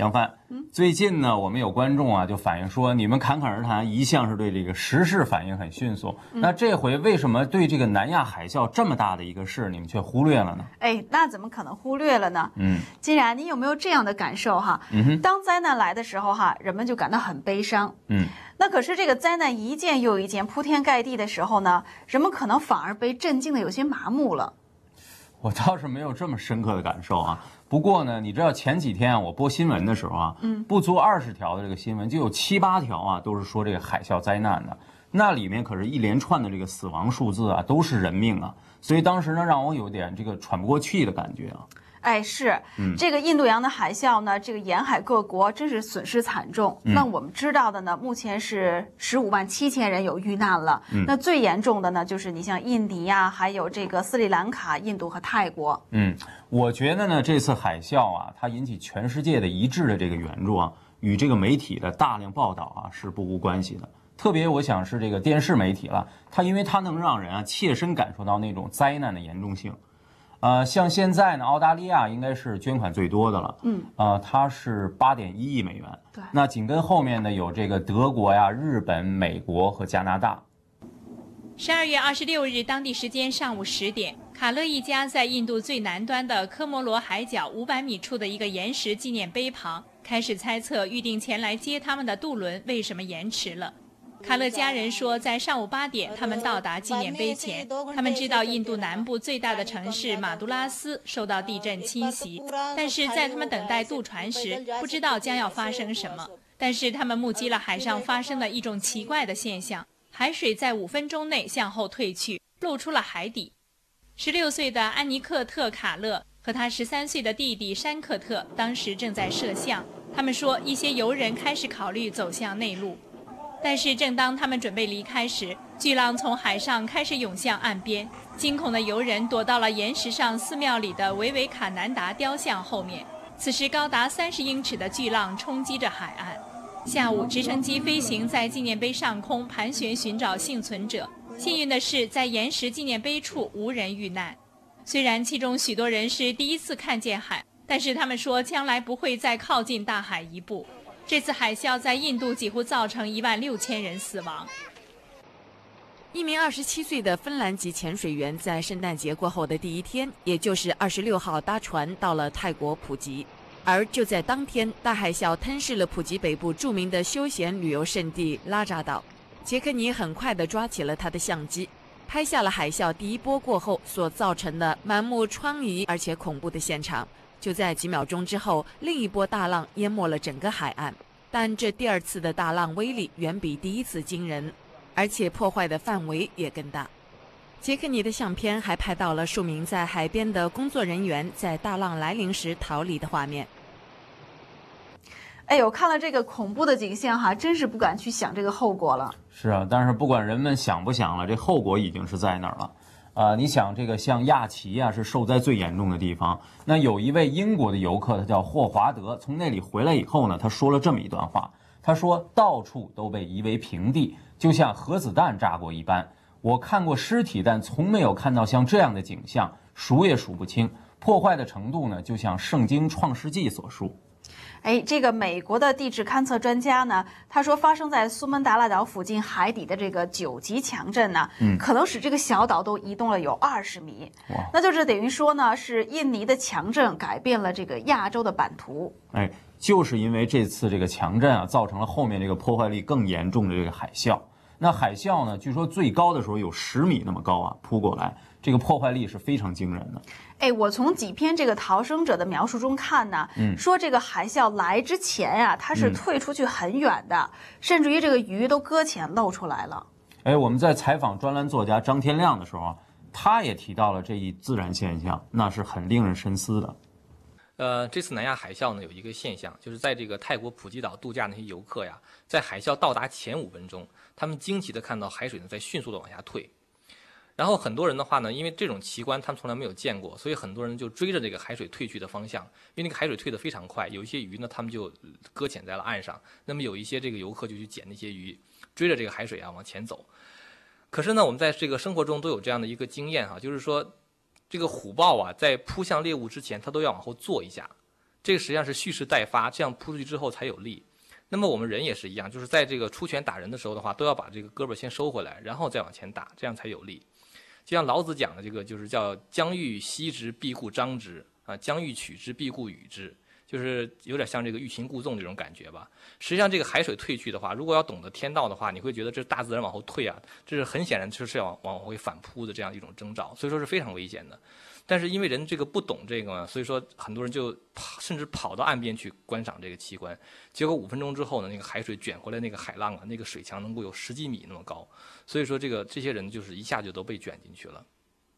杨帆，最近呢，我们有观众啊就反映说，你们侃侃而谈一向是对这个时事反应很迅速，那这回为什么对这个南亚海啸这么大的一个事，你们却忽略了呢？ 哎，那怎么可能忽略了呢？既然你有没有这样的感受哈？当灾难来的时候哈，人们就感到很悲伤。那可是这个灾难一件又一件铺天盖地的时候呢，人们可能反而被震惊的有些麻木了。 我倒是没有这么深刻的感受啊。不过呢，你知道前几天啊，我播新闻的时候啊，不足20条的这个新闻，就有7、8条啊，都是说这个海啸灾难的。那里面可是一连串的这个死亡数字啊，都是人命啊。所以当时呢，让我有点这个喘不过气的感觉啊。 哎，是，这个印度洋的海啸呢，这个沿海各国真是损失惨重。那我们知道的呢，目前是15.7万人有遇难了。那最严重的呢，就是你像印尼呀，还有这个斯里兰卡、印度和泰国。 我觉得呢，这次海啸啊，它引起全世界的一致的这个援助啊，与这个媒体的大量报道啊是不无关系的。特别我想是这个电视媒体了，因为它能让人啊切身感受到那种灾难的严重性。像现在呢，澳大利亚应该是捐款最多的了，它是8.1亿美元。 对， 那紧跟后面呢有这个德国呀、日本、美国和加拿大。 12月26日当地时间上午10点，卡勒一家在印度最南端的科摩罗海角500米处的一个岩石纪念碑旁，开始猜测预定前来接他们的渡轮为什么延迟了。卡勒家人说，在上午8点，他们到达纪念碑前。他们知道印度南部最大的城市马杜拉斯受到地震侵袭，但是在他们等待渡船时，不知道将要发生什么。但是他们目击了海上发生了一种奇怪的现象，海水在5分钟内向后退去，露出了海底。16岁的安尼克特·卡勒和他13岁的弟弟山克特当时正在摄像。他们说，一些游人开始考虑走向内陆。但是正当他们准备离开时，巨浪从海上开始涌向岸边，惊恐的游人躲到了岩石上寺庙里的维维卡南达雕像后面。此时高达30英尺的巨浪冲击着海岸。下午，直升机飞行在纪念碑上空盘旋寻找幸存者。幸运的是，在岩石纪念碑处无人遇难。虽然其中许多人是第一次看见海，但是他们说将来不会再靠近大海一步。这次海啸在印度几乎造成16000人死亡。 一名27岁的芬兰籍潜水员在圣诞节过后的第一天，也就是26号搭船到了泰国普吉。而就在当天，大海啸吞噬了普吉北部著名的休闲旅游胜地拉扎岛。杰克尼很快地抓起了他的相机，拍下了海啸第一波过后所造成的满目疮痍而且恐怖的现场。就在几秒钟之后，另一波大浪淹没了整个海岸，但这第二次的大浪威力远比第一次惊人，而且破坏的范围也更大。杰克尼的相片还拍到了数名在海边的工作人员在大浪来临时逃离的画面。 哎呦，看了这个恐怖的景象哈，真是不敢去想这个后果了。 是啊，但是不管人们想不想了，这后果已经是在那儿了。你想这个像亚齐啊，是受灾最严重的地方。那有一位英国的游客，他叫霍华德，从那里回来以后呢，他说了这么一段话。他说，到处都被夷为平地，就像核子弹炸过一般。我看过尸体，但从没有看到像这样的景象，数也数不清。破坏的程度呢，就像圣经创世纪所述。 哎，这个美国的地质勘测专家呢，他说发生在苏门答腊岛附近海底的这个9级强震呢，可能使这个小岛都移动了有20米。那就是等于说呢，是印尼的强震改变了这个亚洲的版图。 哎，就是因为这次这个强震啊，造成了后面这个破坏力更严重的这个海啸。那海啸呢，据说最高的时候有10米那么高啊，扑过来，这个破坏力是非常惊人的。 哎，我从几篇这个逃生者的描述中看呢，说这个海啸来之前啊，它是退出去很远的，甚至于这个鱼都搁浅露出来了。 哎，我们在采访专栏作家张天亮的时候啊，他也提到了这一自然现象，那是很令人深思的。 这次南亚海啸呢，有一个现象，就是在这个泰国普吉岛度假那些游客呀，在海啸到达前5分钟，他们惊奇地看到海水呢在迅速地往下退。然后很多人的话呢，因为这种奇观他们从来没有见过，所以很多人就追着这个海水退去的方向，因为那个海水退得非常快，有一些鱼呢，他们就搁浅在了岸上。那么有一些这个游客就去捡那些鱼，追着这个海水啊往前走。可是呢，我们在这个生活中都有这样的一个经验哈，就是说，这个虎豹啊，在扑向猎物之前，它都要往后坐一下， 这个实际上是蓄势待发，这样扑出去之后才有力。那么我们人也是一样，就是在这个出拳打人的时候的话，都要把这个胳膊先收回来，然后再往前打，这样才有力。就像老子讲的这个，就是叫将欲歙之，必固张之啊；将欲取之，必固与之。就是有点像这个欲擒故纵这种感觉吧。实际上，这个海水退去的话，如果要懂得天道的话，你会觉得这大自然往后退啊，这是很显然就是要往回反扑的这样一种征兆，所以说是非常危险的。但是因为人这个不懂这个嘛，所以说很多人就甚至跑到岸边去观赏这个奇观。结果5分钟之后呢，那个海水卷回来，那个海浪啊，那个水墙能够有10几米那么高，所以说这些人就是一下就都被卷进去了。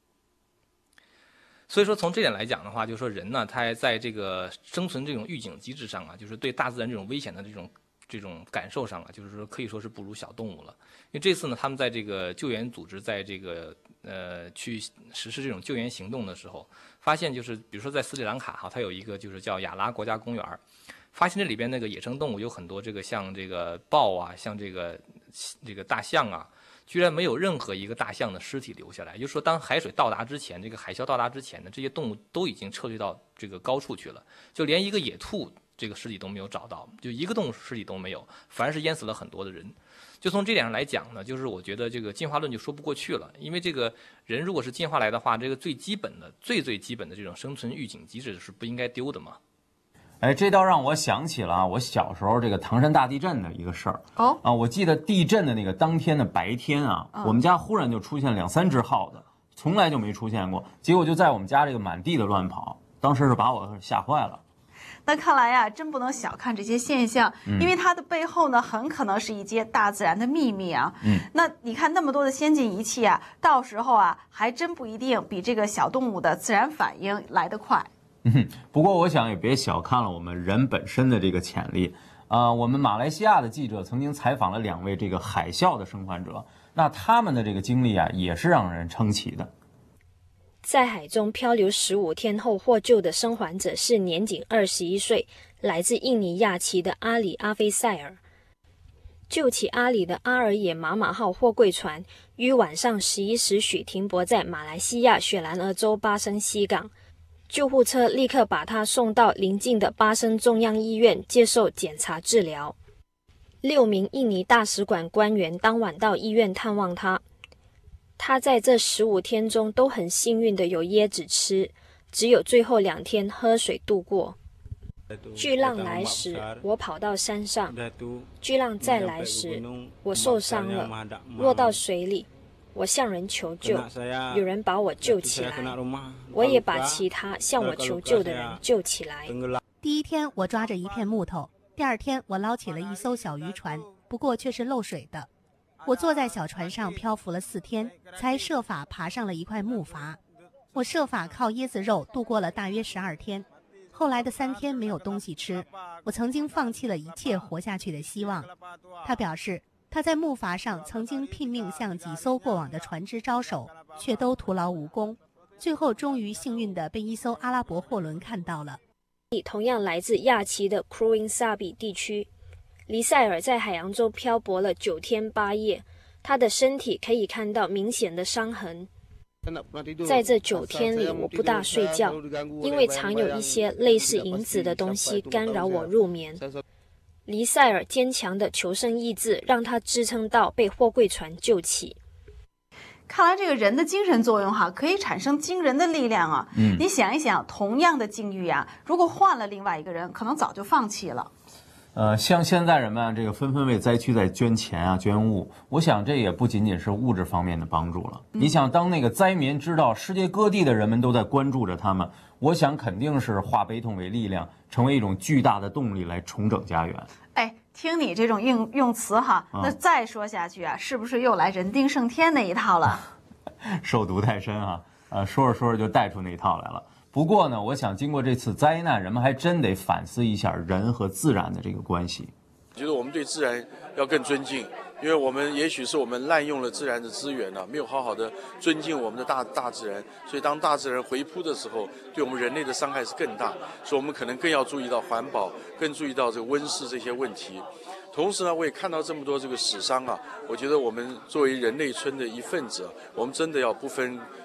所以说从这点来讲的话，就是说人呢，他在这个生存这种预警机制上啊，就是对大自然这种危险的这种感受上啊，就是说可以说是不如小动物了。因为这次呢，他们在这个救援组织在这个去实施这种救援行动的时候，发现就是比如说在斯里兰卡哈，它有一个就是叫亚拉国家公园，发现这里边那个野生动物有很多，这个像这个豹啊，像这个大象啊。居然没有任何一个大象的尸体留下来，也就是说，当海水到达之前，这个海啸到达之前呢，这些动物都已经撤退到这个高处去了，就连一个野兔这个尸体都没有找到，就一个动物尸体都没有，反而是淹死了很多的人。就从这点上来讲呢，就是我觉得这个进化论就说不过去了，因为这个人如果是进化来的话，这个最基本的、最基本的这种生存预警机制是不应该丢的嘛。 哎，这倒让我想起了啊，我小时候这个唐山大地震的一个事儿。 哦， 啊，我记得地震的那个当天的白天啊，我们家忽然就出现2、3只耗子，从来就没出现过。结果就在我们家这个满地的乱跑，当时是把我吓坏了。 那看来呀，真不能小看这些现象，因为它的背后呢，很可能是一些大自然的秘密啊。那你看那么多的先进仪器啊，到时候啊，还真不一定比这个小动物的自然反应来得快。 不过我想也别小看了我们人本身的这个潜力。我们马来西亚的记者曾经采访了2位这个海啸的生还者，那他们的这个经历啊，也是让人称奇的。 在海中漂流15天后获救的生还者是年仅21岁，来自印尼亚齐的阿里阿菲塞尔。救起阿里的阿尔也马马号货柜船于晚上11时许停泊在马来西亚雪兰莪州巴生西港。救护车立刻把他送到邻近的巴生中央医院接受检查治疗。6名印尼大使馆官员当晚到医院探望他。他在这15天中都很幸运的有椰子吃，只有最后2天喝水度过。巨浪来时，我跑到山上；巨浪再来时，我受伤了，落到水里。我向人求救，有人把我救起来，我也把其他向我求救的人救起来。 第1天我抓着一片木头，第2天我捞起了一艘小渔船，不过却是漏水的。我坐在小船上漂浮了4天，才设法爬上了一块木筏。我设法靠椰子肉度过了大约12天，后来的3天没有东西吃，我曾经放弃了一切活下去的希望。他表示他在木筏上曾经拼命向几艘过往的船只招手，却都徒劳无功，最后终于幸运地被一艘阿拉伯货轮看到了。 同样来自亚齐的 Kruing Sabi 地区，黎塞尔在海洋中漂泊了9天8夜，他的身体可以看到明显的伤痕。在这9天里，我不大睡觉，因为常有一些类似银子的东西干扰我入眠。黎塞尔坚强的求生意志让他支撑到被货柜船救起。 看来这个人的精神作用可以产生惊人的力量啊！你想一想，同样的境遇啊，如果换了另外一个人，可能早就放弃了。 像现在人们这个纷纷为灾区在捐钱啊、捐物，我想这也不仅仅是物质方面的帮助了。你想，当那个灾民知道世界各地的人们都在关注着他们，我想肯定是化悲痛为力量，成为一种巨大的动力来重整家园。 哎，听你这种用词那再说下去啊，是不是又来人定胜天那一套了？ 受毒太深啊！说着就带出那一套来了。不过呢，我想经过这次灾难，人们还真得反思一下人和自然的这个关系。 我觉得我们对自然要更尊敬，因为我们也许是我们滥用了自然的资源没有好好的尊敬我们的大自然，所以当大自然回扑的时候，对我们人类的伤害是更大，所以我们可能更要注意到环保，更注意到这个温室这些问题。同时呢，我也看到这么多这个死伤我觉得我们作为人类村的一份子，我们真的要不分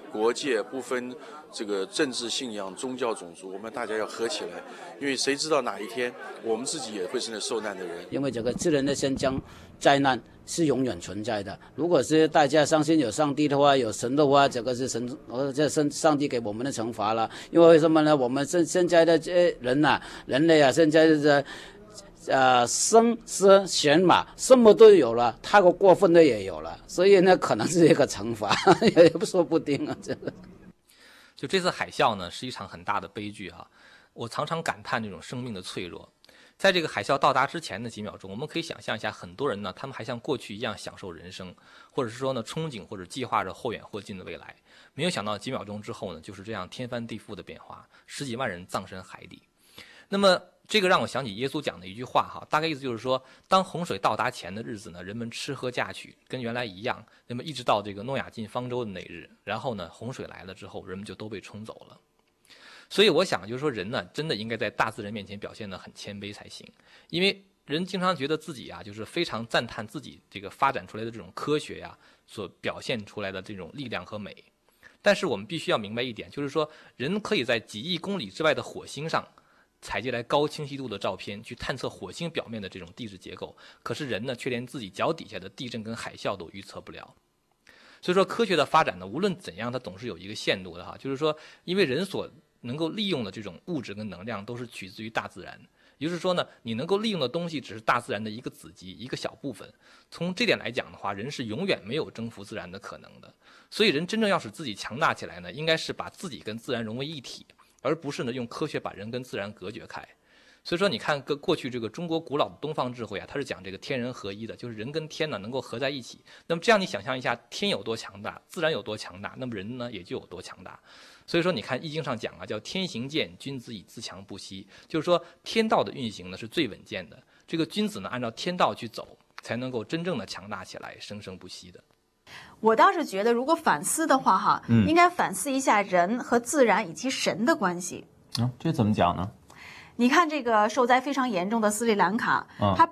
国界，不分这个政治信仰、宗教、种族，我们大家要合起来，因为谁知道哪一天我们自己也会是那受难的人。 因为这个自然的现象灾难是永远存在的。如果是大家相信有上帝的话，有神的话，这个是上帝给我们的惩罚了。因为什么呢？我们现在的人类啊，现在的生死选马什么都有了，太过过分的也有了，所以呢，可能是一个惩罚，也不说不定啊。 就这次海啸呢，是一场很大的悲剧哈。我常常感叹这种生命的脆弱。在这个海啸到达之前的几秒钟，我们可以想象一下，很多人呢，他们还像过去一样享受人生，或者是说呢，憧憬或者计划着或远或近的未来。没有想到几秒钟之后呢，就是这样天翻地覆的变化，十几万人葬身海底。那么这个让我想起耶稣讲的一句话哈，大概意思就是说，当洪水到达前的日子呢，人们吃喝嫁娶跟原来一样，那么一直到这个诺亚进方舟的那日，然后呢，洪水来了之后，人们就都被冲走了。所以我想就是说，人呢真的应该在大自然面前表现得很谦卑才行，因为人经常觉得自己啊，就是非常赞叹自己这个发展出来的这种科学呀，所表现出来的这种力量和美。但是我们必须要明白一点，就是说，人可以在几亿公里之外的火星上采集来高清晰度的照片，去探测火星表面的这种地质结构，可是人呢，却连自己脚底下的地震跟海啸都预测不了。所以说，科学的发展呢，无论怎样，它总是有一个限度的哈，就是说，因为人所能够利用的这种物质跟能量都是取自于大自然，也就是说呢，你能够利用的东西只是大自然的一个子集，一个小部分。从这点来讲的话，人是永远没有征服自然的可能的。所以人真正要使自己强大起来呢，应该是把自己跟自然融为一体，而不是呢用科学把人跟自然隔绝开。所以说你看过去这个中国古老的东方智慧啊，它是讲这个天人合一的，就是人跟天呢能够合在一起。那么这样你想象一下，天有多强大，自然有多强大，那么人呢也就有多强大。所以说你看易经上讲啊，叫天行健，君子以自强不息，就是说天道的运行呢是最稳健的，这个君子呢按照天道去走，才能够真正的强大起来，生生不息的。 我倒是觉得，如果反思的话哈，应该反思一下人和自然以及神的关系。 这怎么讲呢？ 你看这个受灾非常严重的斯里兰卡，它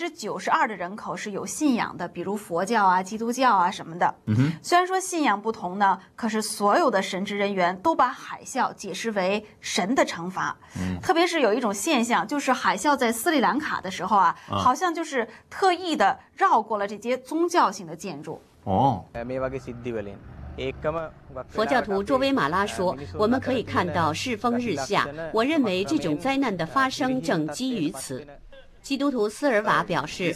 92%的人口是有信仰的，比如佛教啊、基督教啊什么的。虽然说信仰不同呢，可是所有的神职人员都把海啸解释为神的惩罚。特别是有一种现象，就是海啸在斯里兰卡的时候啊，好像就是特意的绕过了这些宗教性的建筑。 佛教徒卓维马拉说，我们可以看到世风日下，我认为这种灾难的发生正基于此。基督徒斯尔瓦表示，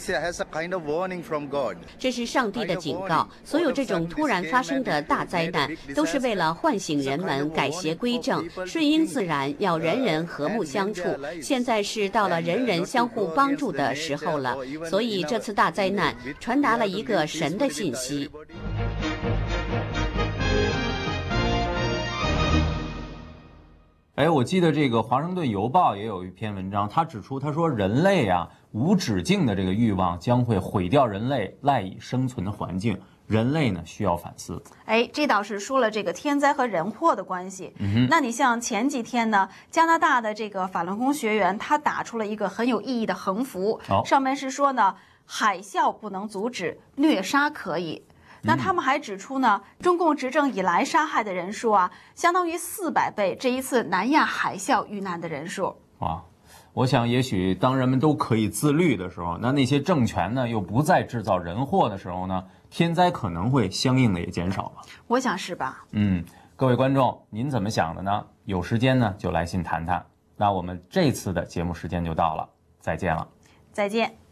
这是上帝的警告，所有这种突然发生的大灾难都是为了唤醒人们改邪归正，顺应自然，要人人和睦相处。现在是到了人人相互帮助的时候了，所以这次大灾难传达了一个神的信息。 我记得这个《华盛顿邮报》也有一篇文章，他说人类啊无止境的这个欲望将会毁掉人类赖以生存的环境，人类呢需要反思。 这倒是说了这个天灾和人祸的关系。那你像前几天呢，加拿大的这个法轮功学员他打出了一个很有意义的横幅，上面是说呢，海啸不能阻止，虐杀可以。那他们还指出呢，中共执政以来杀害的人数啊，相当于400倍这一次南亚海啸遇难的人数。 哇，我想也许当人们都可以自律的时候，那些政权呢又不再制造人祸的时候呢，天灾可能会相应的也减少了。 我想是吧？ 各位观众，您怎么想的呢？有时间呢就来信谈谈。那我们这次的节目时间就到了，再见了。 再见。